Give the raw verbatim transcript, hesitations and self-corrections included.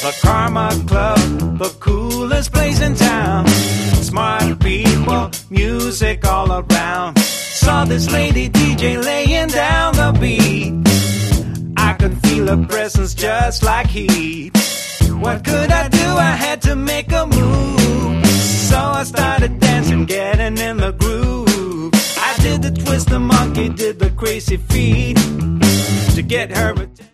The Karma Club, the coolest place in town. Smart people, music all around. Saw this lady D J laying down the beat. I could feel her presence just like heat. What could I do? I had to make a move. So I started dancing, getting in the groove. I did the twist, the monkey did the crazy feet to get her attention.